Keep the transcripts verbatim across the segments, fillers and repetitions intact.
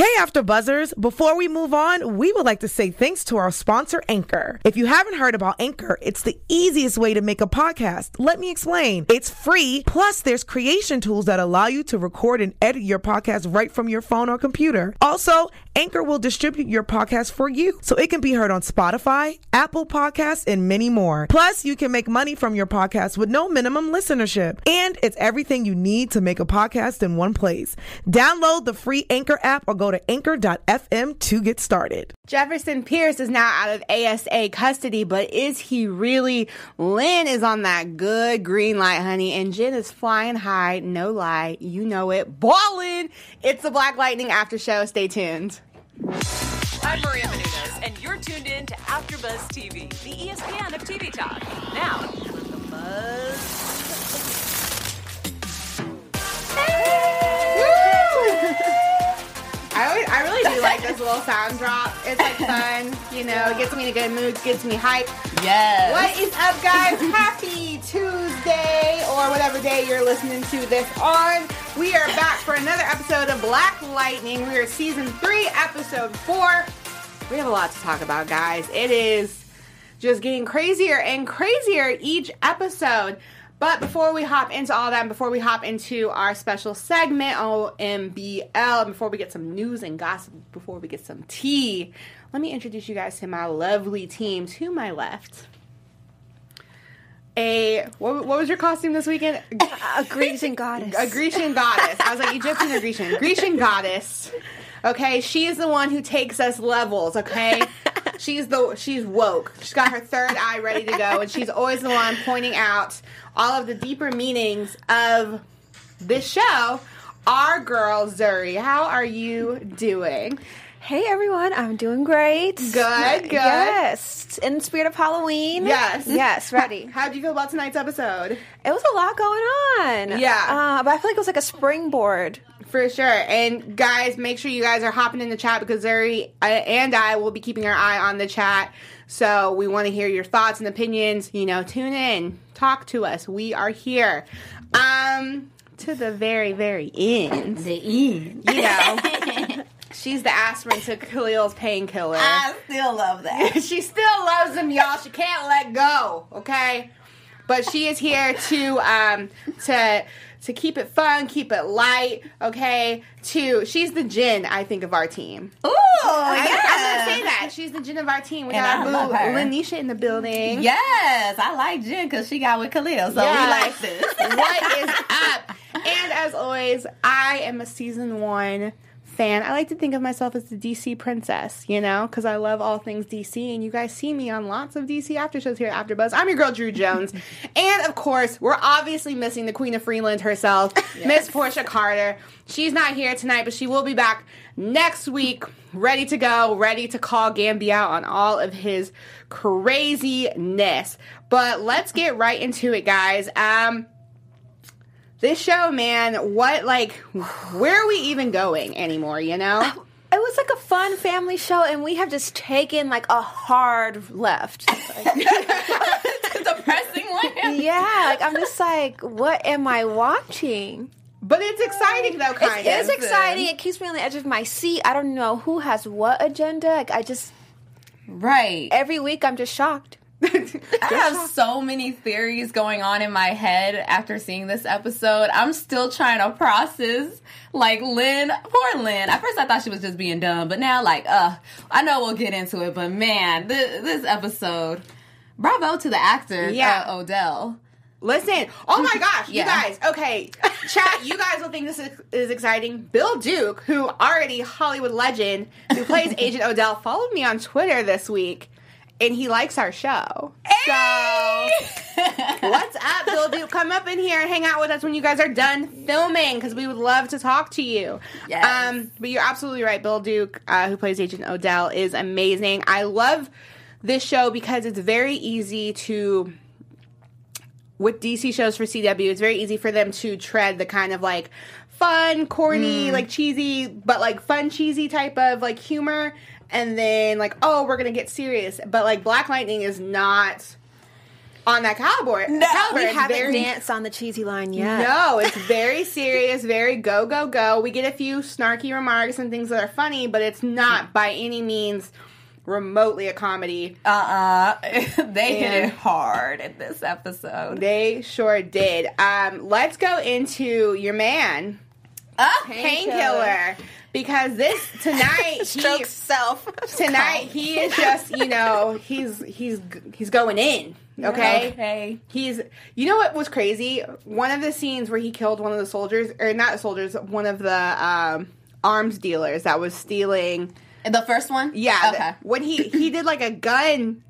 Hey, After Buzzers. Before we move on, we would like to say thanks to our sponsor, Anchor. If you haven't heard about Anchor, it's the easiest way to make a podcast. Let me explain. It's free, plus there's creation tools that allow you to record and edit your podcast right from your phone or computer. Also, Anchor will distribute your podcast for you, so it can be heard on Spotify, Apple Podcasts, and many more. Plus, you can make money from your podcast with no minimum listenership. And it's everything you need to make a podcast in one place. Download the free Anchor app or go to anchor dot f m to get started. Jefferson Pierce is now out of A S A custody, but is he really? Lynn is on that good green light, honey, and Jen is flying high. No lie. You know it. Ballin'! It's the Black Lightning After Show. Stay tuned. I'm Maria Menounos, and you're tuned in to AfterBuzz T V, the E S P N of T V talk. Now, the buzz. I always, I really do like this little sound drop. It's like fun, you know. It gets me in a good mood, gets me hyped. Yes. What is up, guys? Happy Tuesday, or whatever day you're listening to this on. We are back for another episode of Black Lightning. We are season three, episode four. We have a lot to talk about, guys. It is just getting crazier and crazier each episode. But before we hop into all that, and before we hop into our special segment, O M B L, and before we get some news and gossip, before we get some tea, let me introduce you guys to my lovely team. To my left, a, what, what was your costume this weekend? A Grecian goddess. A Grecian goddess. I was like, Egyptian or Grecian? Grecian goddess. Okay, she is the one who takes us levels, okay? She's the she's woke. She's got her third eye ready to go, and she's always the one pointing out all of the deeper meanings of this show. Our girl, Zuri. How are you doing? Hey, everyone. I'm doing great. Good, good. Yes. In the spirit of Halloween. Yes. Yes, ready. How did you feel about tonight's episode? It was a lot going on. Yeah. Uh, but I feel like it was like a springboard. For sure. And guys, make sure you guys are hopping in the chat because Zuri and I will be keeping our eye on the chat. So we want to hear your thoughts and opinions. You know, tune in. Talk to us. We are here. Um, to the very, very end. The end. You know. She's the aspirin to Khalil's painkiller. I still love that. She still loves him, y'all. She can't let go, okay? But she is here to um to to keep it fun, keep it light, okay? To she's the Jen, I think, of our team. Ooh, I, yes. I'm gonna say that. She's the Jen of our team. We And got I our love boo her. Lanisha in the building. Yes, I like Jen because she got with Khalil, so Yes. we like this. What is up? And as always, I am a season one fan. I like to think of myself as the D C princess, you know, because I love all things D C, and you guys see me on lots of D C after shows here at AfterBuzz. I'm your girl, Drew Jones, and of course, we're obviously missing the Queen of Freeland herself, yes. Miss Portia Carter. She's not here tonight, but she will be back next week, ready to go, ready to call Gambi out on all of his craziness. But let's get right into it, guys. Um. This show, man, what, like, where are we even going anymore, you know? It was like a fun family show, and we have just taken, like, a hard left. Like, Depressing one. yeah, like, I'm just like, what am I watching? But it's exciting, though, kind It is of. exciting. It keeps me on the edge of my seat. I don't know who has what agenda. Like, I just, Right. every week I'm just shocked. I have so many theories going on in my head after seeing this episode. I'm still trying to process, like, Lynn, poor Lynn. At first I thought she was just being dumb, but now, like, uh, I know we'll get into it, but man, th- this episode, bravo to the actor, Yeah. uh, Odell. Listen, oh my gosh, Yeah. you guys, okay, chat, you guys will think this is, is exciting. Bill Duke, who already Hollywood legend, who plays Agent Odell, followed me on Twitter this week. And he likes our show. Hey! So, what's up, Bill Duke? Come up in here and hang out with us when you guys are done filming, because we would love to talk to you. Yes. Um, but you're absolutely right. Bill Duke, uh, who plays Agent Odell, is amazing. I love this show because it's very easy to, with D C shows for C W, it's very easy for them to tread the kind of, like, fun, corny, mm. like, cheesy, but, like, fun, cheesy type of, like, humor. And then, like, oh, we're going to get serious. But, like, Black Lightning is not on that caliber. No, caliber. We It's haven't very- danced on the cheesy line yet. No, it's very serious, very go, go, go. We get a few snarky remarks and things that are funny, but it's not by any means remotely a comedy. Uh-uh. They hit Yeah. it hard in this episode. They sure did. Um, let's go into your man, Ah, Painkiller, because this tonight Stroke he, self. tonight he is just you know he's he's he's going in. Okay? Okay. He's, you know what was crazy? One of the scenes where he killed one of the soldiers, or not the soldiers, one of the um, arms dealers that was stealing. The first one? Yeah, Okay. the- when he he did like a gun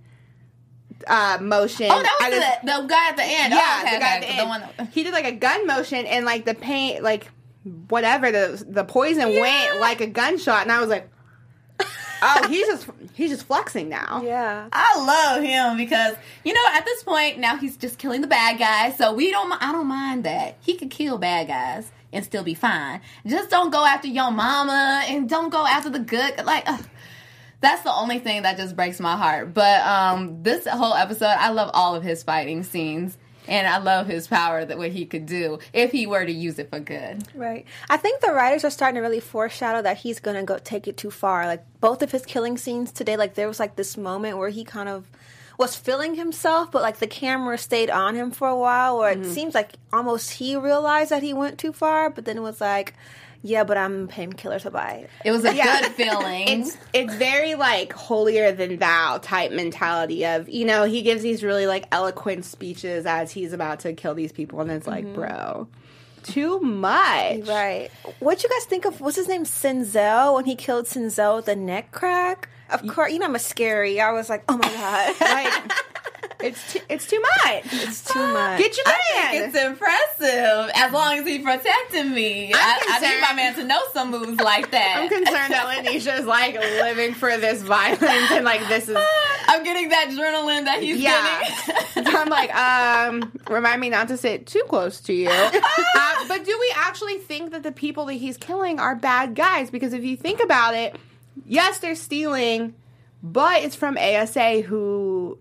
uh, motion. Oh, that at was his- the, the guy at the end. yeah, oh, okay, the guy okay. at the The end. one that, He did like a gun motion, and like the paint, like whatever the the poison went like a gunshot, and I was like, oh, he's just he's just flexing now. Yeah. I love him because, you know, at this point, now he's just killing the bad guys, so we don't, I don't mind that. He could kill bad guys and still be fine. Just don't go after your mama and don't go after the good, like, ugh. That's the only thing that just breaks my heart. But um, this whole episode, I love all of his fighting scenes. And I love his power, that what he could do if he were to use it for good. Right. I think the writers are starting to really foreshadow that he's going to go take it too far. Like, both of his killing scenes today, like, there was, like, this moment where he kind of was feeling himself, but, like, the camera stayed on him for a while, where it seems like almost he realized that he went too far, but then it was like, yeah, but I'm a painkiller to buy it. It was a Yeah. good feeling. It's it's very like holier than thou type mentality of, you know, he gives these really like eloquent speeches as he's about to kill these people, and it's like, bro, too much. Right. What'd you guys think of, what's his name, Sinzel, when he killed Sinzel with the neck crack? Of course, you know I'm a scary. I was like, oh my God. Like, it's too, it's too much. It's too much. Get your I man. think it's impressive as long as he protected me. I, I need concerned. my man to know some moves like that. I'm concerned that Lanisha is like living for this violence, and like this is. I'm getting that adrenaline that he's Yeah. getting. So I'm like, um, remind me not to sit too close to you. uh, but do we actually think that the people that he's killing are bad guys? Because if you think about it, yes, they're stealing, but it's from A S A who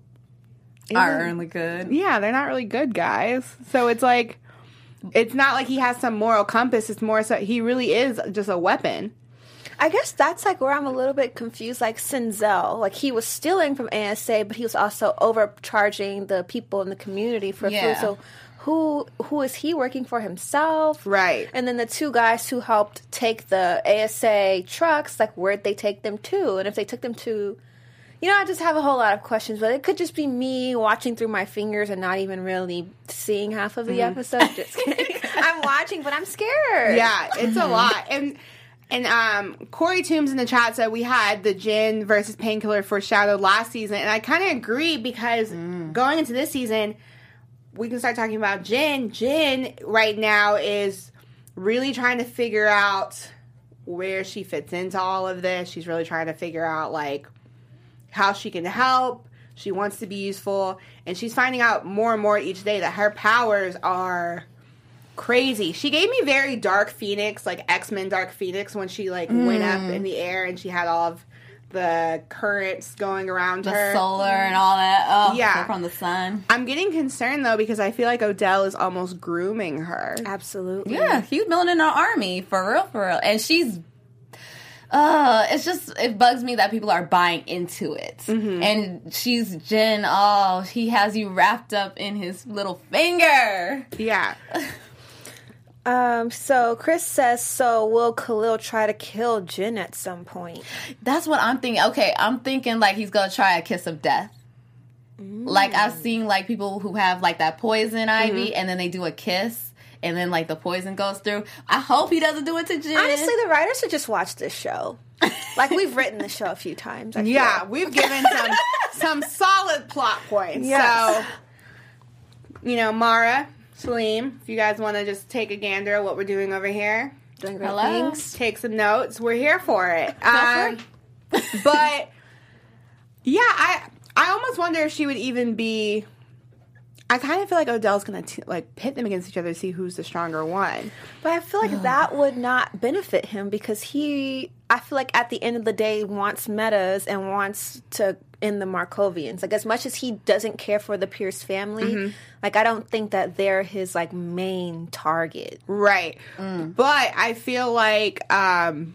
Are really good. yeah, they're not really good guys. So it's like, it's not like he has some moral compass. It's more so he really is just a weapon. I guess that's like where I'm a little bit confused. Like Sinzel, like he was stealing from A S A, but he was also overcharging the people in the community for Yeah. food. So who who is he working for himself? Right. And then the two guys who helped take the A S A trucks, like where'd they take them to? And if they took them to, you know, I just have a whole lot of questions. But it could just be me watching through my fingers and not even really seeing half of the episode. Just kidding. I'm watching, but I'm scared. Yeah, it's a lot. And and um, Corey Toombs in the chat said we had the Jin versus Painkiller foreshadowed last season, and I kind of agree because going into this season, we can start talking about Jin. Jin right now is really trying to figure out where she fits into all of this. She's really trying to figure out like how she can help. She wants to be useful, and she's finding out more and more each day that her powers are crazy. She gave me very Dark Phoenix, like X-Men Dark Phoenix, when she like went up in the air and she had all of the currents going around The her. solar and all that. Oh, Yeah. from the sun. I'm getting concerned though because I feel like Odell is almost grooming her. Absolutely. Yeah, he's building an army for real, for real, and she's. Uh, it's just it bugs me that people are buying into it, and she's Jen. Oh, he has you wrapped up in his little finger. Yeah. Um, so Chris says, so will Khalil try to kill Jin at some point? That's what I'm thinking. Okay, I'm thinking like he's gonna try a kiss of death. Like I've seen like people who have like that poison ivy, and then they do a kiss, and then like the poison goes through. I hope he doesn't do it to Jin. Honestly, the writers should just watch this show. Like, we've written the show a few times. I feel. Yeah, we've given some some solid plot points. Yes. So, you know, Mara, Salim, if you guys want to just take a gander at what we're doing over here, Doing great Hello? things. take some notes. We're here for it. for Um, but yeah, I I almost wonder if she would even be. I kind of feel like Odell's gonna t- like pit them against each other to see who's the stronger one. But I feel like that would not benefit him because he I feel like at the end of the day wants metas and wants to end the Markovians. Like, as much as he doesn't care for the Pierce family, mm-hmm. like, I don't think that they're his, like, main target. Right. Mm. But I feel like um,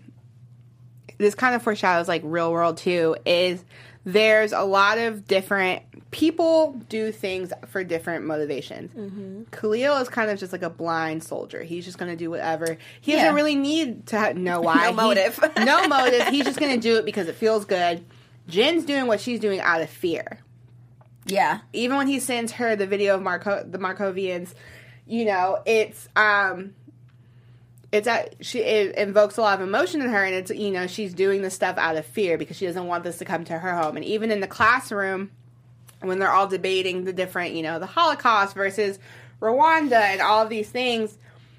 this kind of foreshadows, like, Real World, too, is there's a lot of different people do things for different motivations. Mm-hmm. Khalil is kind of just like a blind soldier. He's just going to do whatever. He yeah. doesn't really need to know why. no motive. He, no motive. He's just going to do it because it feels good. Jin's doing what she's doing out of fear. Yeah. Even when he sends her the video of Marco, the Markovians, you know, it's um, it's at, she it invokes a lot of emotion in her, and it's, you know, she's doing this stuff out of fear because she doesn't want this to come to her home. And even in the classroom, when they're all debating the different, you know, the Holocaust versus Rwanda and all of these things,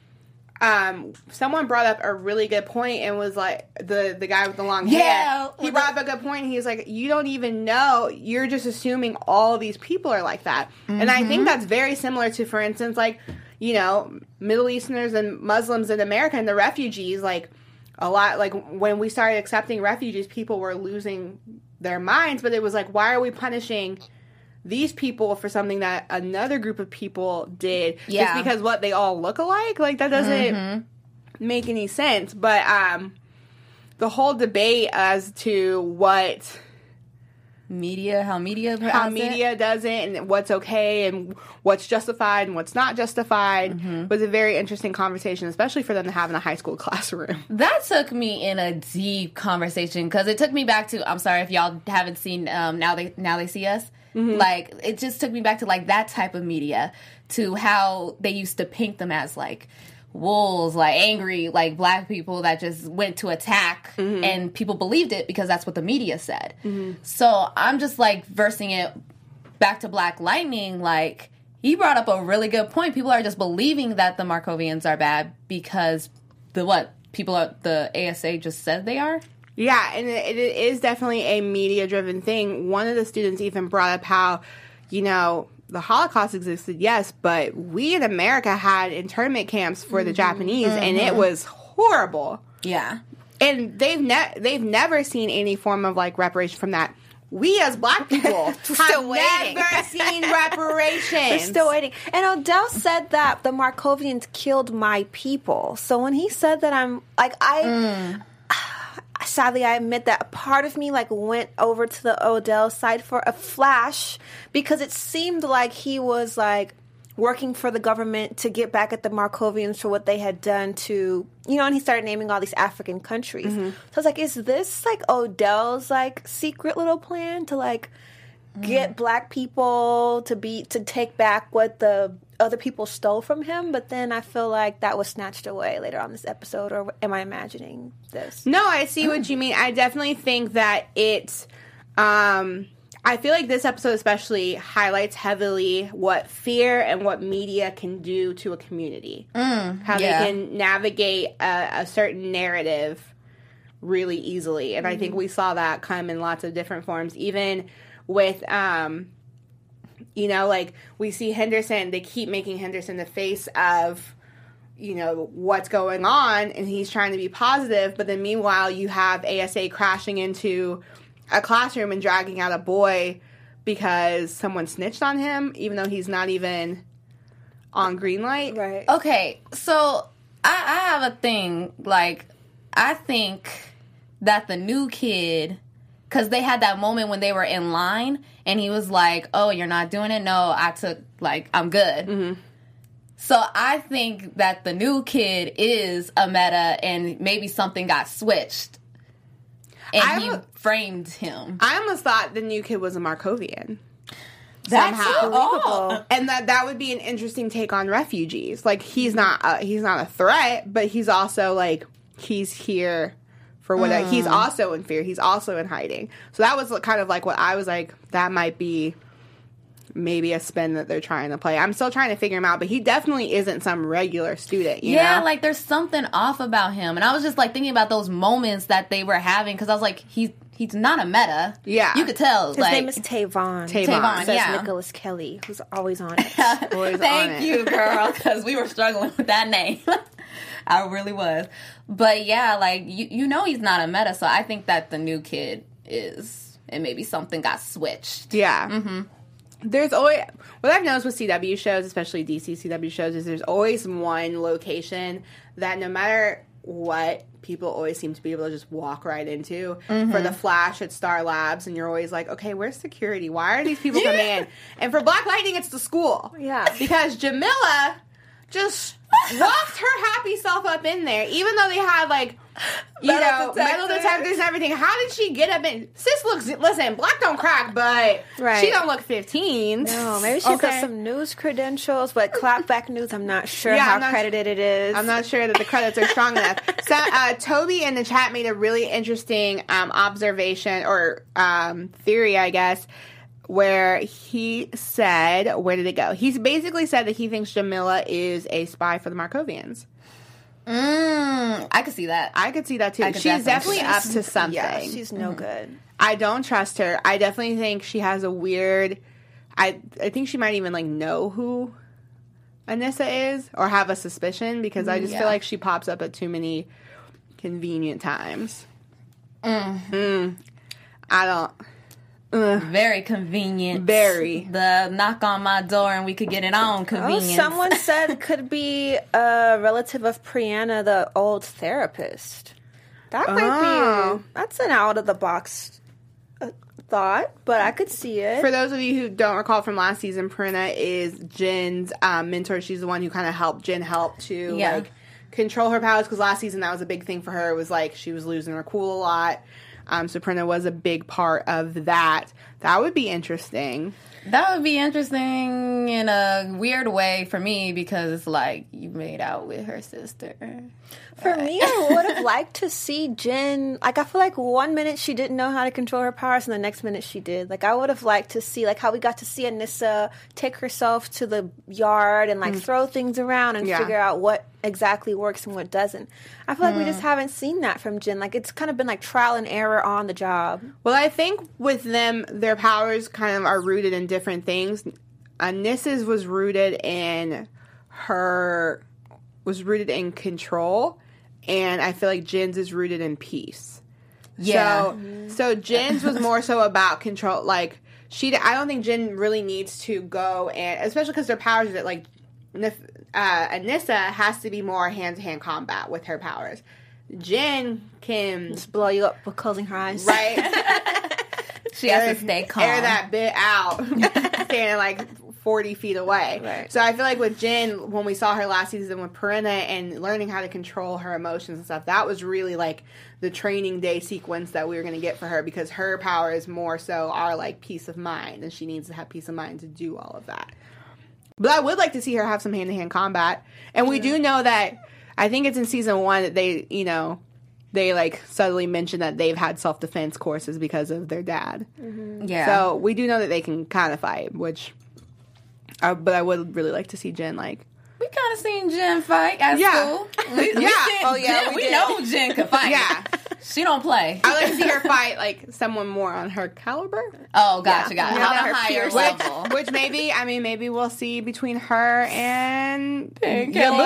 um, someone brought up a really good point and was like, the, the guy with the long hair, yeah, he brought up a good point. He was like, you don't even know, you're just assuming all these people are like that. Mm-hmm. And I think that's very similar to, for instance, like, you know, Middle Easterners and Muslims in America and the refugees, like, a lot, like, when we started accepting refugees, people were losing their minds, but it was like, why are we punishing these people for something that another group of people did yeah. just because what they all look alike? Like, that doesn't mm-hmm. make any sense. But um, the whole debate as to what media, how media how media it. does it, and what's okay and what's justified and what's not justified mm-hmm. was a very interesting conversation, especially for them to have in a high school classroom. That took me in a deep conversation because it took me back to, I'm sorry if y'all haven't seen um, Now They Now They See Us. Mm-hmm. Like, it just took me back to, like, that type of media, to how they used to paint them as, like, wolves, like, angry, like, black people that just went to attack, mm-hmm. and people believed it because that's what the media said. Mm-hmm. So I'm just, like, versing it back to Black Lightning, like, he brought up a really good point. People are just believing that the Markovians are bad because the, what, people are, the A S A just said they are? Yeah, and it, it is definitely a media-driven thing. One of the students even brought up how, you know, the Holocaust existed, yes, but we in America had internment camps for the mm-hmm. Japanese, mm-hmm. and it was horrible. Yeah. And they've ne- they've never seen any form of, like, reparation from that. We as Black people have still waiting. never seen reparations. We're still waiting. And Odell said that the Markovians killed my people. So when he said that, I'm, like, I... Mm. Sadly, I admit that a part of me, like, went over to the Odell side for a flash because it seemed like he was, like, working for the government to get back at the Markovians for what they had done to, you know, and he started naming all these African countries. Mm-hmm. So I was like, is this, like, Odell's, like, secret little plan to, like, mm-hmm. get Black people to be, to take back what the other people stole from him? But then I feel like that was snatched away later on this episode, or am I imagining this? No, I see what you mean. I definitely think that it's um I feel like this episode especially highlights heavily what fear and what media can do to a community. Mm, how yeah. they can navigate a, a certain narrative really easily. And mm-hmm. I think we saw that come in lots of different forms, even with um you know, like, we see Henderson, they keep making Henderson the face of, you know, what's going on, and he's trying to be positive, but then meanwhile you have A S A crashing into a classroom and dragging out a boy because someone snitched on him, even though he's not even on green light. Right. Okay, so I, I have a thing, like, I think that the new kid... Because they had that moment when they were in line, and he was like, oh, you're not doing it? No, I took, like, I'm good. Mm-hmm. So I think that the new kid is a meta, and maybe something got switched. And I he w- framed him. I almost thought the new kid was a Markovian. That's somehow. Oh. And that that would be an interesting take on refugees. Like, he's not a, he's not a threat, but he's also, like, he's here... For what mm. he's also in fear. He's also in hiding. So that was kind of like what I was like, that might be maybe a spin that they're trying to play. I'm still trying to figure him out, but he definitely isn't some regular student, you yeah, know? like, there's something off about him. And I was just, like, thinking about those moments that they were having, because I was like, he's he's not a meta. Yeah. You could tell. His like, name is Tavon. Tavon, Tavon Says yeah. Nicholas Kelly, who's always on it. Always Thank on you, it. girl, because we were struggling with that name. I really was. But yeah, like, you, you know he's not a meta, so I think that the new kid is, and maybe something got switched. Yeah. Mm-hmm. There's always, what I've noticed with C W shows, especially D C C W shows, is there's always one location that no matter what, people always seem to be able to just walk right into. Mm-hmm. For the Flash, it's Star Labs, and you're always like, okay, where's security? Why are these people coming in? And for Black Lightning, it's the school. Yeah. Because Jamila just walked her happy self up in there, even though they had, like, you metal know, detectors. metal detectors and everything. How did she get up in? Sis looks, listen, black don't crack, but right. she don't look fifteen. No, maybe she's okay. got some news credentials, but Clapback News, I'm not sure Yeah, how I'm not credited it is. I'm not sure that the credits are strong enough. So, uh, Toby in the chat made a really interesting um, observation or um, theory, I guess, where he said, where did it go? He's basically said that he thinks Jamila is a spy for the Markovians. Mm, I could see that. I could see that too. I could She's definitely, definitely- up to something. Yeah, she's no Mm-hmm. good. I don't trust her. I definitely think she has a weird. I I think she might even like know who Anissa is or have a suspicion because I just Yeah. feel like she pops up at too many convenient times. Mm. Mm. I don't. Ugh. Very convenient. Very. The knock on my door and we could get it on Oh, convenience. someone said it could be a relative of Brianna, the old therapist. That might Oh. be, that's an out of the box uh, thought, but I could see it. For those of you who don't recall from last season, Purina is Jin's um, mentor. She's the one who kind of helped Jin help to Yeah. like control her powers because last season that was a big thing for her. It was like she was losing her cool a lot. Um, so Purina was a big part of that. That would be interesting. That would be interesting in a weird way for me because it's like you made out with her sister. For me, I would have liked to see Jin. Like, I feel like one minute she didn't know how to control her powers, and the next minute she did. Like, I would have liked to see, like, how we got to see Anissa take herself to the yard and, like, mm. throw things around and yeah. figure out what exactly works and what doesn't. I feel like mm. we just haven't seen that from Jin. Like, it's kind of been, like, trial and error on the job. Well, I think with them, their powers kind of are rooted in different things. Anissa's was rooted in her, was rooted in control. And I feel like Jin's is rooted in peace. Yeah. So, mm-hmm. so Jin's was more so about control. Like, she, I don't think Jin really needs to go and, especially because their powers are like, uh, Anissa has to be more hand-to-hand combat with her powers. Jin can just blow you up with closing her eyes. Right. She has air, to stay calm. Air that bit out. Standing like forty feet away. Right. So I feel like with Jin, when we saw her last season with Purina and learning how to control her emotions and stuff, that was really like the training day sequence that we were going to get for her because her powers more so are like peace of mind and she needs to have peace of mind to do all of that. But I would like to see her have some hand-to-hand combat. And we yeah. do know that, I think it's in season one that they, you know, they like subtly mention that they've had self-defense courses because of their dad. Mm-hmm. Yeah. So we do know that they can kind of fight, which... Uh, but I would really like to see Jin, like... We kind of seen Jin fight at yeah. school. We, yeah. We oh, yeah, Jin, we, we did. know Jin can fight. Yeah. She don't play. I like to see her fight, like, someone more on her caliber. Oh, gotcha, yeah. gotcha. Yeah. On Her a higher peers. level. Which, which maybe, I mean, maybe we'll see between her and... Painkiller.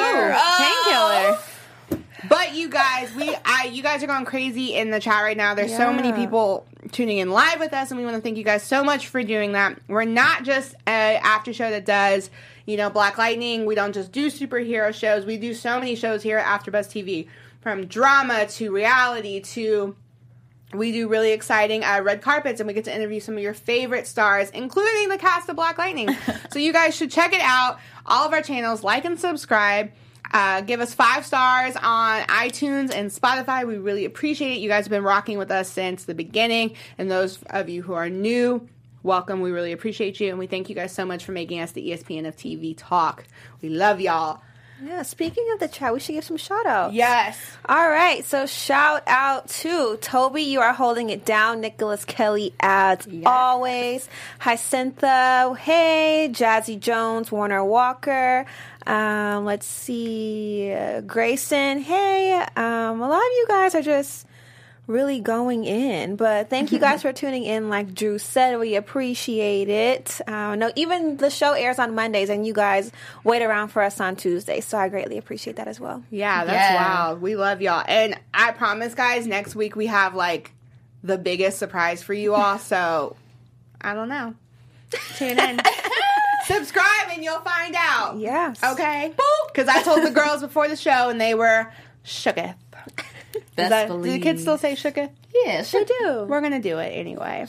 Oh. Painkiller. But you guys, we, I, you guys are going crazy in the chat right now. There's yeah. so many people tuning in live with us, and we want to thank you guys so much for doing that. We're not just an after show that does, you know, Black Lightning. We don't just do superhero shows. We do so many shows here at AfterBuzz T V, from drama to reality to. We do really exciting uh, red carpets, and we get to interview some of your favorite stars, including the cast of Black Lightning. So you guys should check it out. All of our channels, like and subscribe. Uh, give us five stars on iTunes and Spotify. We really appreciate it. You guys have been rocking with us since the beginning. And those of you who are new, welcome. We really appreciate you. And we thank you guys so much for making us the E S P N of T V talk. We love y'all. Yeah, speaking of the chat, we should give some shout outs. Yes. All right, so shout out to Toby, you are holding it down. Nicholas Kelly, as yes. always. Hyacinta, hey. Jazzy Jones, Warner Walker. Um, let's see. Uh, Grayson, hey. Um, a lot of you guys are just really going in. But thank you guys for tuning in. Like Drew said, we appreciate it. Uh, no, even the show airs on Mondays, and you guys wait around for us on Tuesdays. So I greatly appreciate that as well. Yeah, that's Yeah. wild. We love y'all. And I promise, guys, next week we have, like, the biggest surprise for you all. So, I don't know. Tune in. Subscribe and you'll find out. Yes. Okay? Because I told the girls before the show and they were shooketh. Best That, do believe. the kids still say shooketh? Yeah, They sure. do. We're going to do it anyway.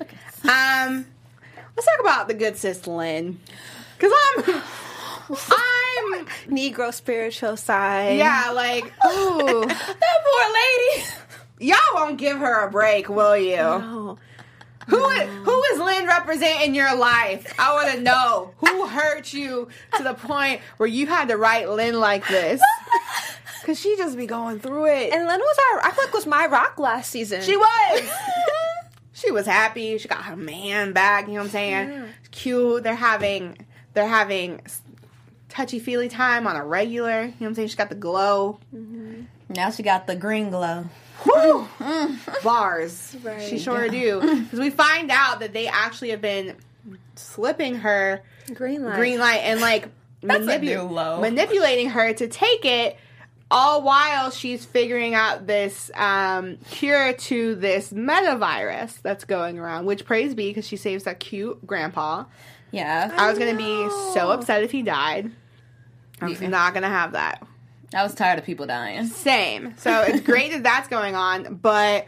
um, Let's talk about the good sis Lynn. Because I'm... I'm... Negro spiritual side. Yeah, like, ooh. That poor lady. Y'all won't give her a break, will you? Oh. Who is, who is Lynn represent in your life? I want to know who hurt you to the point where you had to write Lynn like this. Because she just be going through it. And Lynn was our, I feel like was my rock last season. She was. She was happy. She got her man back. You know what I'm saying? Yeah. Cute. They're having they're having touchy feely time on a regular. You know what I'm saying? She got the glow. Now she got the green glow. Woo! Bars. Right. She sure do. Because we find out that they actually have been slipping her Green light. green light and like That's a new low. manipulating her to take it, all while she's figuring out this um, cure to this metavirus that's going around, which praise be because she saves that cute grandpa. Yeah. I was going to be so upset if he died. I was Yeah. not going to have that. I was tired of people dying. Same. So it's great that that's going on, but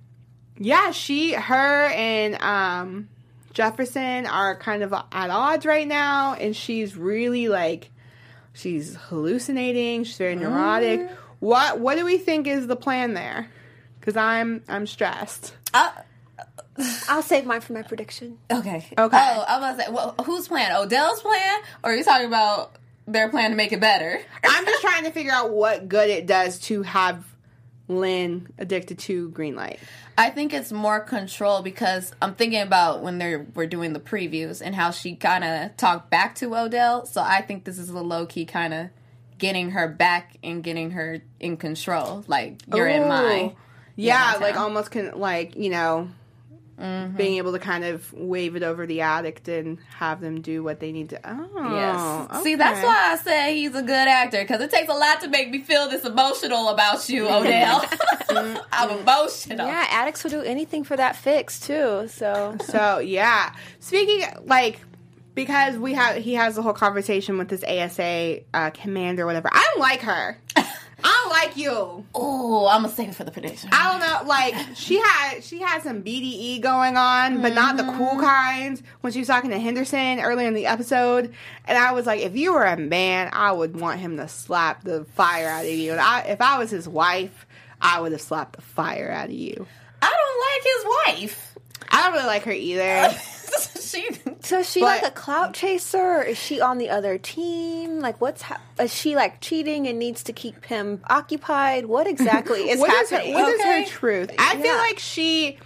yeah, she, her, and um, Jefferson are kind of at odds right now, and she's really like, she's hallucinating. She's very neurotic. Mm. What What do we think is the plan there? Because I'm I'm stressed. Uh, I'll save mine for my prediction. okay. Okay. Oh, I was about to say, well, whose plan? Odell's plan? Or are you talking about their plan to make it better? I'm just trying to figure out what good it does to have Lynn addicted to green light. I think it's more control because I'm thinking about when they were doing the previews and how she kind of talked back to Odell. So I think this is a low key kind of getting her back and getting her in control. Like, you're in my. Yeah, my like town. almost can like, you know, Mm-hmm. being able to kind of wave it over the addict and have them do what they need to. Oh, Yes. See, okay. that's why I say he's a good actor, because it takes a lot to make me feel this emotional about you, Odell. I'm emotional. Yeah, addicts will do anything for that fix too. So So yeah, speaking like because we have he has the whole conversation with this A S A uh, commander, or whatever. I don't like her. I don't like you. Oh, I'm going to save it for the prediction. I don't know. Like she had she had some B D E going on, but not the cool kind. When she was talking to Henderson earlier in the episode, and I was like, if you were a man, I would want him to slap the fire out of you. And I, if I was his wife, I would have slapped the fire out of you. I don't like his wife. I don't really like her either. she, So is she But- like a clout chaser? Or is she on the other team? Like, what's ha- is she like cheating and needs to keep him occupied? What exactly is What is her, happening? what is Okay. her truth? I feel Yeah. like she,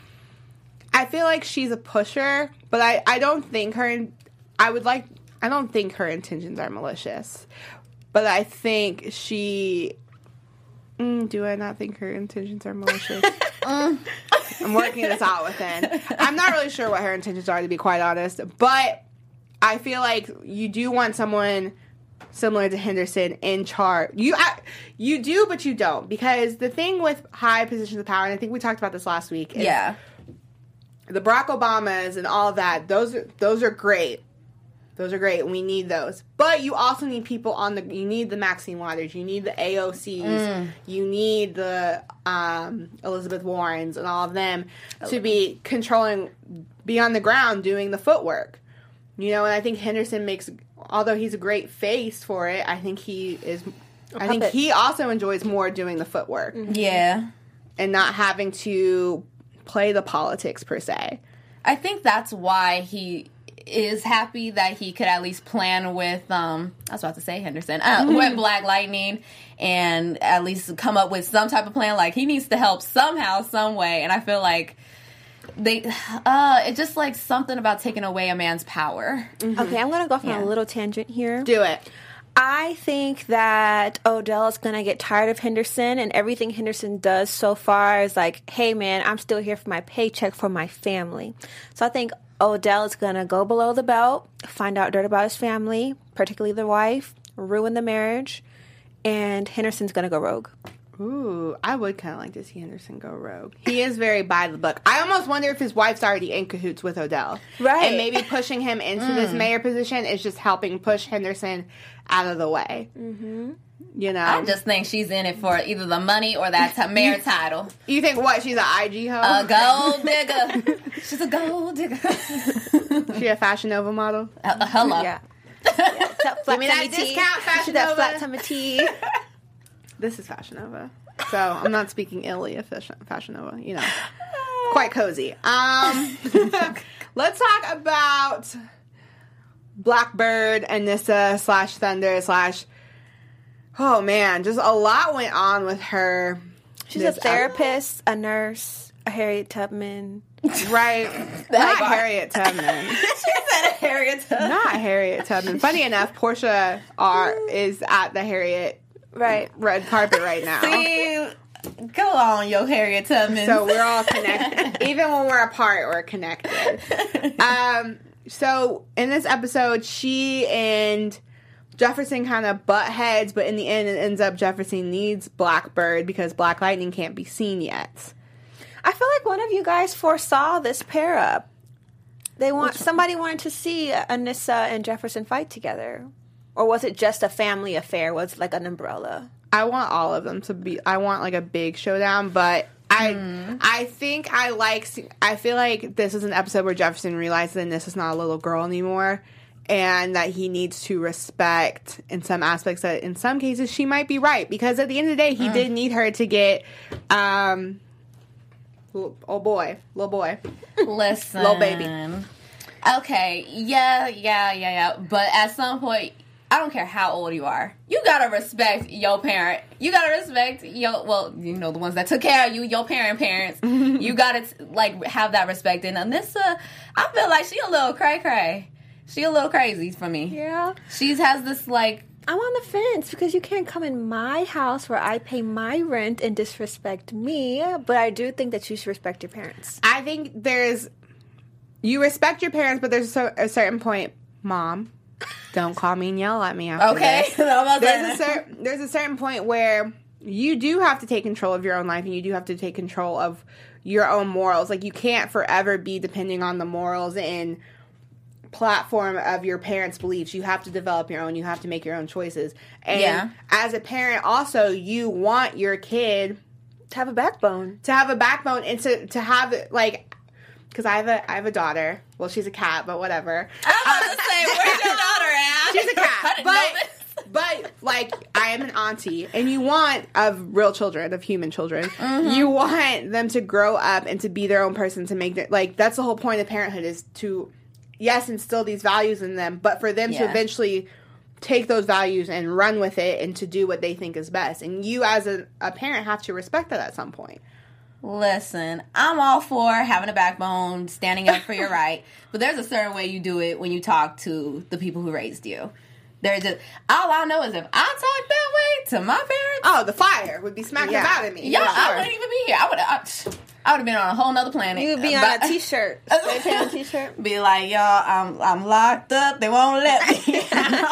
I feel like she's a pusher, but I, I don't think her. I would like. I don't think her intentions are malicious, but I think she. Mm, do I not think her intentions are malicious? Mm. I'm working this out with Lynn. I'm not really sure what her intentions are, to be quite honest, but I feel like you do want someone similar to Henderson in charge. You I, you do, but you don't, because the thing with high positions of power, and I think we talked about this last week, is yeah. the Barack Obamas and all of that. Those are, those are great. Those are great. We need those, but you also need people on the. You need the Maxine Waters. You need the A O Cs. Mm. You need the um, Elizabeth Warrens and all of them to be controlling, be on the ground doing the footwork. You know, and I think Henderson makes, although he's a great face for it, I think he is. I think puppet. he also enjoys more doing the footwork Yeah. and not having to play the politics per se. I think that's why he is happy that he could at least plan with, um, I was about to say Henderson, uh, with Black Lightning, and at least come up with some type of plan. Like, he needs to help somehow, some way, and I feel like they, uh, it's just like something about taking away a man's power. Okay, I'm gonna go off on Yeah. a little tangent here. Do it. I think that Odell is going to get tired of Henderson, and everything Henderson does so far is like, hey, man, I'm still here for my paycheck for my family. So I think Odell is going to go below the belt, find out dirt about his family, particularly the wife, ruin the marriage, and Henderson's going to go rogue. Ooh, I would kind of like to see Henderson go rogue. He is very by the book. I almost wonder if his wife's already in cahoots with Odell. Right. And maybe pushing him into mm. this mayor position is just helping push Henderson out of the way. Mm-hmm. You know? I just think she's in it for either the money or that t- mayor title. You think what? She's an I G hoe? A gold digger. She's a gold digger. She a Fashion Nova model? Uh, hello. Yeah. yeah. Give me that discount, Fashion that Nova. flat tummy tea. This is Fashion Nova. So I'm not speaking illy of Fashion Nova. You know, quite cozy. Um, let's talk about Blackbird, Anissa slash Thunder slash. Oh man, just a lot went on with her. She's a therapist, a nurse, a Harriet Tubman. Right. Not Harriet Tubman. She said Harriet Tubman. Not Harriet Tubman. Funny enough, Portia R is at the Harriet right red carpet right now. See, go on, yo, Harriet Tubman. So we're all connected. Even when we're apart, we're connected. Um, so in this episode, she and Jefferson kind of butt heads, but in the end, it ends up Jefferson needs Blackbird because Black Lightning can't be seen yet. I feel like one of you guys foresaw this pair up. They want somebody wanted to see Anissa and Jefferson fight together. Or was it just a family affair? Was it like an umbrella? I want all of them to be. I want like a big showdown, but I, mm. I think I like. I feel like this is an episode where Jefferson realizes that this is not a little girl anymore, and that he needs to respect in some aspects that in some cases she might be right, because at the end of the day he mm. did need her to get, um, oh boy, little boy, listen, little baby. Okay, yeah, yeah, yeah, yeah, but at some point. I don't care how old you are. You gotta respect your parent. You gotta respect your, well, you know, the ones that took care of you, your parent parents. You gotta, like, have that respect. And Anissa, I feel like she a little cray-cray. She a little crazy for me. Yeah. She has this, like... I'm on the fence because you can't come in my house where I pay my rent and disrespect me. But I do think that you should respect your parents. I think there's... You respect your parents, but there's a, a certain point, Mom... Don't call me and yell at me after okay. this. There's a, cer- there's a certain point where you do have to take control of your own life, and you do have to take control of your own morals. Like, you can't forever be depending on the morals and platform of your parents' beliefs. You have to develop your own. You have to make your own choices. And yeah. as a parent, also, you want your kid to have a backbone. To have a backbone and to, to have, like... Because I have a I have a daughter. Well, she's a cat, but whatever. I was about to say, where's your daughter at? She's a cat, but but like I am an auntie, and you want of real children, of human children, mm-hmm. you want them to grow up and to be their own person, to make their, like that's the whole point of parenthood, is to yes instill these values in them, but for them yeah. to eventually take those values and run with it and to do what they think is best. And you as a, a parent have to respect that at some point. Listen, I'm all for having a backbone, standing up for your right, but there's a certain way you do it when you talk to the people who raised you. There's just all I know is if I talk that way to my parents, oh, the fire would be smacking yeah. about at me. Yeah, sure. I wouldn't even be here. I would have. I would have been on a whole nother planet. You would be on but, a t-shirt. A t-shirt. Be like, y'all, I'm I'm locked up. They won't let me.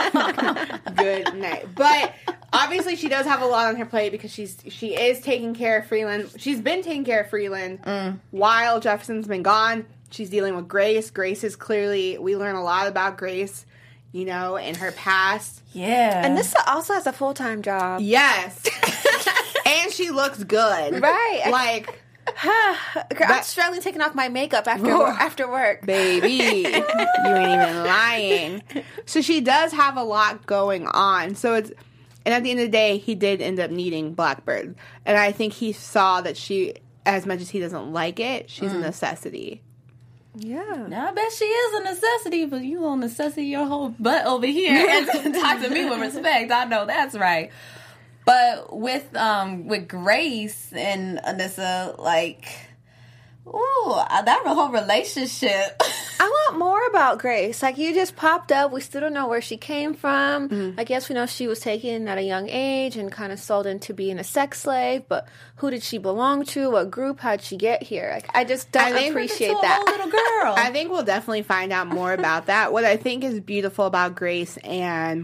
Good night. But obviously, she does have a lot on her plate because she's she is taking care of Freeland. She's been taking care of Freeland mm. while Jefferson's been gone. She's dealing with Grace. Grace is clearly, we learn a lot about Grace, you know, in her past. Yeah. And this also has a full-time job. Yes. And she looks good. Right. Like... Girl, I'm struggling taking off my makeup after oh, after work. Baby, you ain't even lying. So she does have a lot going on. So it's, and at the end of the day, he did end up needing Blackbird. And I think he saw that she, as much as he doesn't like it, she's mm. a necessity. Yeah. Now, I bet she is a necessity, but you gonna necessity your whole butt over here and talk to me with respect. I know that's right. But with um with Grace and Anissa, like, ooh, that whole relationship. I want more about Grace. Like, you just popped up. We still don't know where she came from. Mm-hmm. I guess we know she was taken at a young age and kind of sold into being a sex slave. But who did she belong to? What group? How'd she get here? Like, I just don't I appreciate that. Little girl. I think we'll definitely find out more about that. What I think is beautiful about Grace and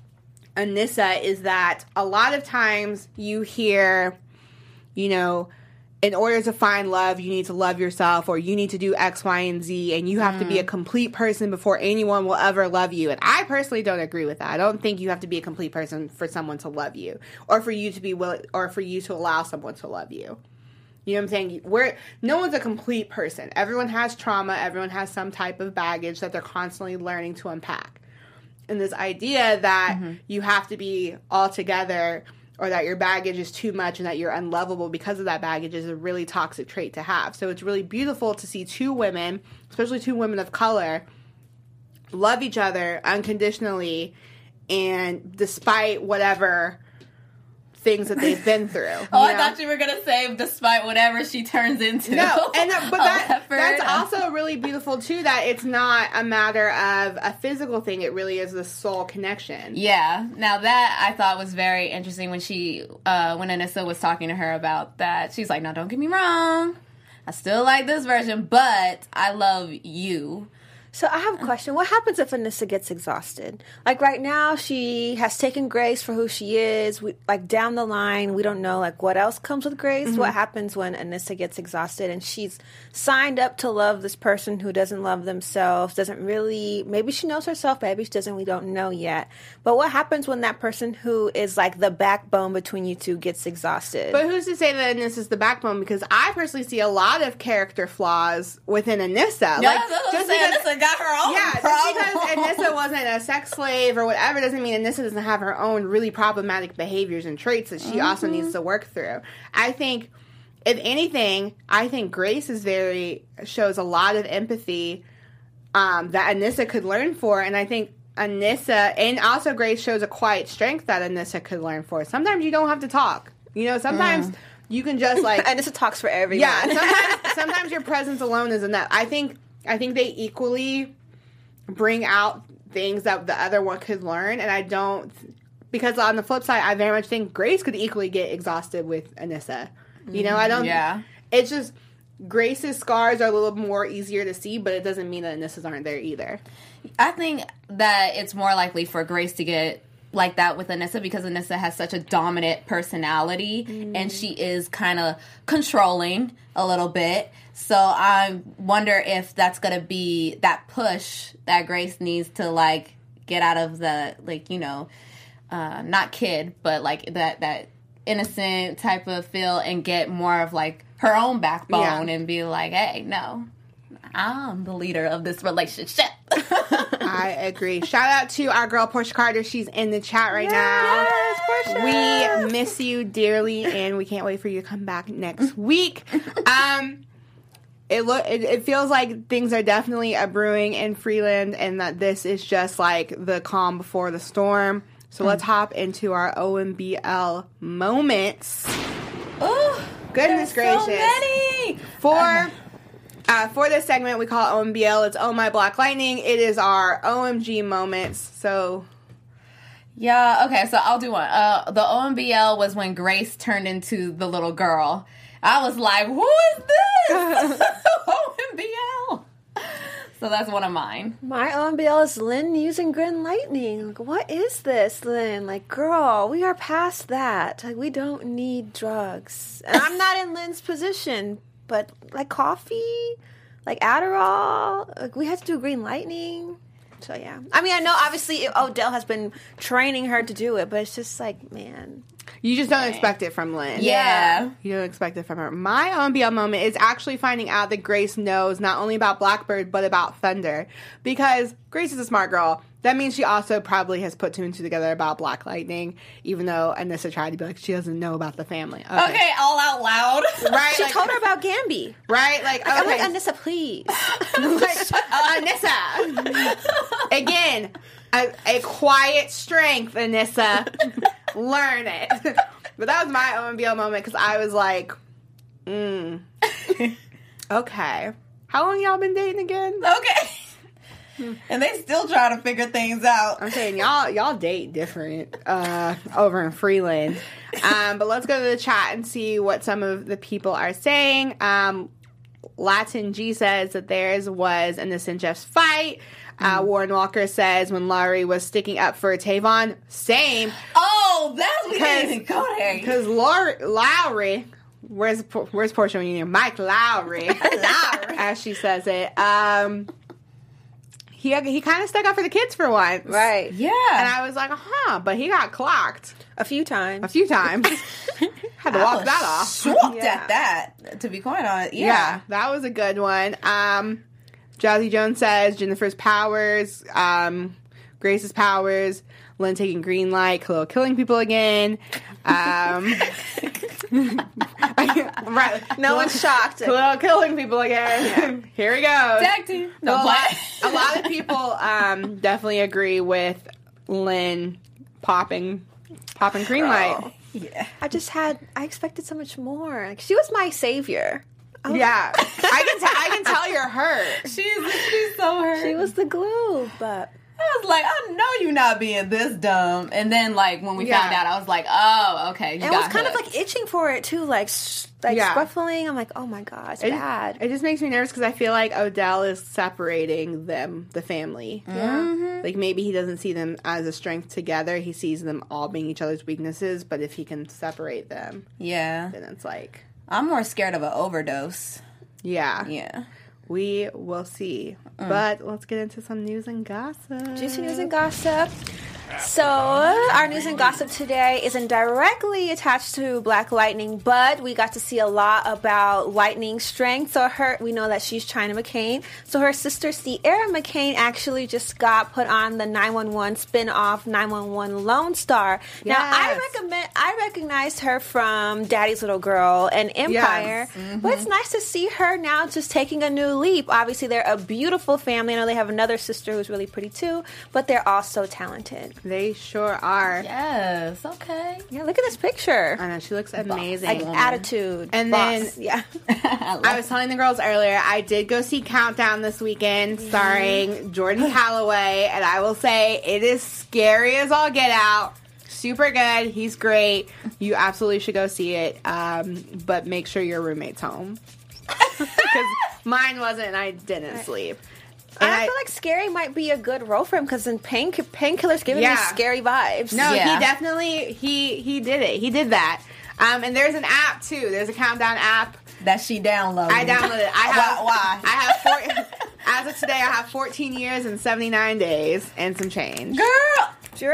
Anissa is that a lot of times you hear, you know, in order to find love, you need to love yourself, or you need to do X, Y, and Z, and you have mm. to be a complete person before anyone will ever love you. And I personally don't agree with that. I don't think you have to be a complete person for someone to love you, or for you to be willing, or for you to allow someone to love you. You know what I'm saying? We're, no one's a complete person. Everyone has trauma. Everyone has some type of baggage that they're constantly learning to unpack. And this idea that mm-hmm. you have to be all together, or that your baggage is too much and that you're unlovable because of that baggage, is a really toxic trait to have. So it's really beautiful to see two women, especially two women of color, love each other unconditionally, and despite whatever things that they've been through. oh, know? I thought you were going to say despite whatever she turns into. No, and uh, but that, that's also really beautiful, too, that it's not a matter of a physical thing. It really is the soul connection. Yeah. Now, that I thought was very interesting when she, uh, when Anissa was talking to her about that. She's like, no, don't get me wrong. I still like this version, but I love you. So I have a question. What happens if Anissa gets exhausted? Like, right now, she has taken Grace for who she is. We, like, down the line, we don't know, like, what else comes with Grace. Mm-hmm. What happens when Anissa gets exhausted and she's signed up to love this person who doesn't love themselves, doesn't really, maybe she knows herself, maybe she doesn't, we don't know yet. But what happens when that person who is, like, the backbone between you two gets exhausted? But who's to say that Anissa's the backbone? Because I personally see a lot of character flaws within Anissa. No, like, just because Anissa got her own yeah, problem. just because Anissa wasn't a sex slave or whatever doesn't mean Anissa doesn't have her own really problematic behaviors and traits that she mm-hmm. also needs to work through. I think, if anything, I think Grace is very, shows a lot of empathy um, that Anissa could learn for, and I think Anissa, and also Grace shows a quiet strength that Anissa could learn for. Sometimes you don't have to talk. You know, sometimes... Mm. You can just, like... Anissa talks for everyone. Yeah, sometimes, sometimes your presence alone is enough. I think I think they equally bring out things that the other one could learn, and I don't... Because on the flip side, I very much think Grace could equally get exhausted with Anissa. You know, I don't... Yeah. It's just... Grace's scars are a little more easier to see, but it doesn't mean that Anissa's aren't there either. I think that it's more likely for Grace to get like that with Anissa because Anissa has such a dominant personality mm. and she is kind of controlling a little bit. So I wonder if that's going to be that push that Grace needs to, like, get out of the, like, you know, uh, not kid, but, like, that, that innocent type of feel and get more of, like, her own backbone yeah. and be like, hey, no, I'm the leader of this relationship. I agree. Shout out to our girl, Portia Carter. She's in the chat right yes, now. Portia. We miss you dearly, and we can't wait for you to come back next week. Um, it, lo- it, it feels like things are definitely a brewing in Freeland, and that this is just like the calm before the storm. So mm. let's hop into our O M B L moments. Oh, goodness gracious. So many. For... Uh-huh. Uh, for this segment, we call it O M B L. It's Oh My Black Lightning. It is our O M G moments. So, yeah, okay, so I'll do one. Uh, the O M B L was when Grace turned into the little girl. I was like, who is this? O M B L. So that's one of mine. My O M B L is Lynn using Green Lightning. Like, what is this, Lynn? Like, girl, we are past that. Like, we don't need drugs. And I'm not in Lynn's position. But, like, coffee, like Adderall, like, we had to do Green Lightning. So, yeah. I mean, I know, obviously, Odell has been training her to do it, but it's just like, man. You just don't expect it from Lynn. Yeah. You don't expect it from her. My O M B L moment is actually finding out that Grace knows not only about Blackbird, but about Thunder. Because Grace is a smart girl. That means she also probably has put two and two together about Black Lightning, even though Anissa tried to be like, she doesn't know about the family. Okay, okay all out loud. Right? She like, told her about Gamby. Right? Like, okay. I'm like, Anissa, please. like, Anissa. Again, a, a quiet strength, Anissa. Learn it. But that was my O M B L moment, because I was like, mm. Okay. How long y'all been dating again? Okay. and they still try to figure things out. I'm saying y'all y'all date different uh, over in Freeland. Um, but let's go to the chat and see what some of the people are saying. Um, Latin G says that theirs was in the Saint Jeff's fight. Uh, Warren Walker says when Laurie was sticking up for Tavon, same. Oh, that's we didn't even go there. Because Lowry, Lowry, where's where's Portia Union? Mike Lowry, Lowry, as she says it. Um, he he kind of stuck up for the kids for once, Right. Yeah. And I was like, huh, but he got clocked A few times. a few times. Had to I walk was that off. shocked Yeah. at that, to be quite honest. Yeah. Yeah, that was a good one. Um, Jazzy Jones says Jennifer's powers, um, Grace's powers, Lynn taking green light, Khalil killing people again. Um, right, No one's shocked. Khalil killing people again. Here we go. Tag team. So No, a, lot, play. a lot of people um, definitely agree with Lynn popping, popping green light. Yeah. I just had, I expected so much more. Like, she was my savior. I was- Yeah, I can tell. I can tell you're hurt. She's, she's so hurt. She was the glue, but I was like, I know you not being this dumb. And then, like, when we Yeah. found out, I was like, oh, okay. You and I got was kind hooked. of like itching for it too, like sh- like Yeah. scuffling. I'm like, oh my god, it's It, bad. it just makes me nervous because I feel like Odell is separating them, the family. yeah. Like maybe he doesn't see them as a strength together. He sees them all being each other's weaknesses. But if he can separate them, Yeah. then it's like, I'm more scared of an overdose. yeah, Yeah. we will see. But let's get into some news and gossip. Juicy news and gossip. So, our news and gossip today isn't directly attached to Black Lightning, but we got to see a lot about Lightning's strength. So, her, we know that she's China McCain. So, her sister Sierra McCain actually just got put on the nine one one spin-off nine one one Lone Star. Now, I Yes. recommend I recognized her from Daddy's Little Girl and Empire, Yes. but it's nice to see her now just taking a new leap. Obviously, they're a beautiful family. I know they have another sister who's really pretty too, but they're all so talented. They sure are. Yes. Okay. Yeah, look at this picture. I know she looks amazing. Like attitude. And boss. then- yeah. I was telling the girls earlier, I did go see Countdown this weekend, starring Jordan Calloway, and I will say it is scary as all get out. Super good. He's great. You absolutely should go see it, um, but make sure your roommate's home because mine wasn't, and I didn't sleep. And I, feel like scary might be a good role for him because in pain painkillers giving me Yeah. scary vibes. No, Yeah. he definitely he he did it. He did that. Um, and there's an app too. There's a Countdown app. That she downloaded. I downloaded it. I have, Why? why? I have four, as of today, I have fourteen years and seventy-nine days and some change. Girl. Drew,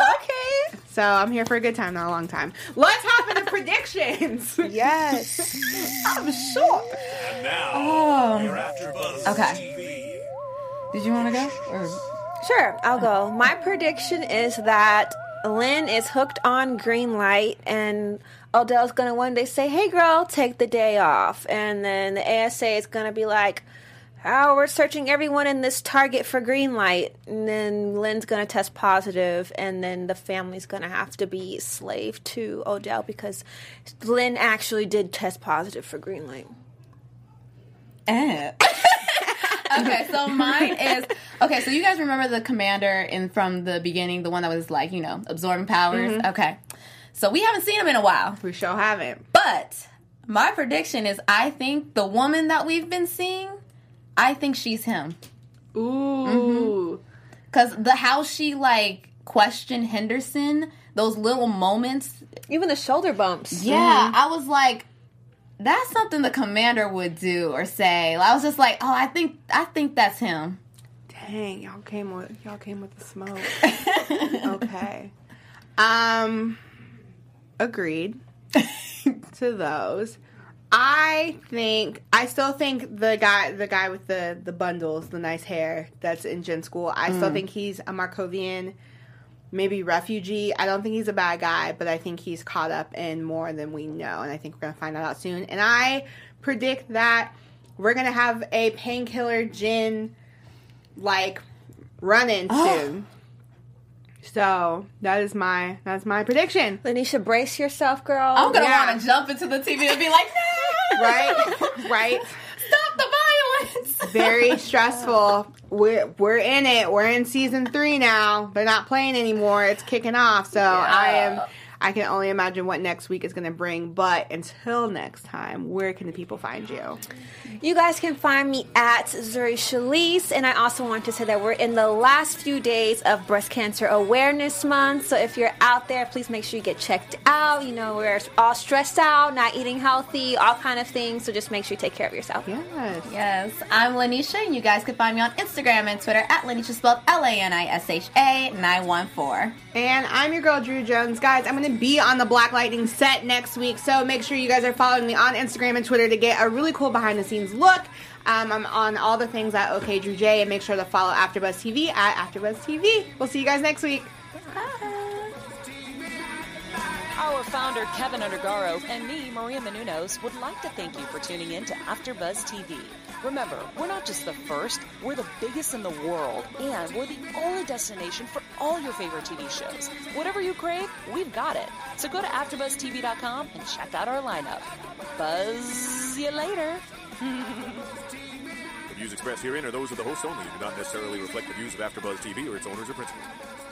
okay. So I'm here for a good time, not a long time. Let's hop into predictions. Yes. I'm shocked. And now, Oh. you're AfterBuzz Okay. T V. Did you want to go? Or... Sure, I'll go. My prediction is that Lynn is hooked on green light and Odell's going to one day say, hey girl, take the day off. And then the A S A is going to be like, oh, we're searching everyone in this Target for green light. And then Lynn's going to test positive, and then the family's going to have to be slave to Odell because Lynn actually did test positive for green light. Eh. Okay, so mine is okay. So you guys remember the commander in from the beginning, the one that was like, you know, absorbing powers. Okay, so we haven't seen him in a while, We sure haven't. but my prediction is I think the woman that we've been seeing, I think she's him, Ooh. because the how she like questioned Henderson, those little moments. Even the shoulder bumps. Yeah, I was like, that's something the commander would do or say. I was just like, oh, I think I think that's him. Dang, y'all came with y'all came with the smoke. Okay. Um agreed to those. I think I still think the guy the guy with the the bundles, the nice hair that's in Gen School, I still think he's a Markovian, maybe refugee. I don't think he's a bad guy, but I think he's caught up in more than we know, and I think we're going to find that out soon. And I predict that we're going to have a painkiller Jin, like, run-in soon. So, that is my that's my prediction. Lanisha, brace yourself, girl. I'm gonna Yeah. want to jump into the T V and be like, no! Right? Right? Stop the violence! very stressful. We're we're in it. We're in season three now. They're not playing anymore. It's kicking off. So yeah. I am. I can only imagine what next week is going to bring. But until next time, where can the people find you? You guys can find me at Zuri Shalise. And I also want to say that we're in the last few days of Breast Cancer Awareness Month. So if you're out there, please make sure you get checked out. You know, we're all stressed out, not eating healthy, all kind of things. So just make sure you take care of yourself. Yes. Yes. I'm Lanisha, and you guys can find me on Instagram and Twitter at Lanisha, spelled L A N I S H A nine one four. And I'm your girl, Drew Jones. Guys, I'm going to be on the Black Lightning set next week, so make sure you guys are following me on Instagram and Twitter to get a really cool behind-the-scenes look. Um, I'm on all the things at OK Drew J, and make sure to follow AfterBuzz T V at AfterBuzz T V. We'll see you guys next week. Bye. Our founder, Kevin Undergaro, and me, Maria Menounos, would like to thank you for tuning in to AfterBuzz T V. Remember, we're not just the first, we're the biggest in the world, and we're the only destination for all your favorite T V shows. Whatever you crave, we've got it. So go to after buzz T V dot com and check out our lineup. Buzz you later. The views expressed herein are those of the hosts only and do not necessarily reflect the views of AfterBuzz T V or its owners or principals.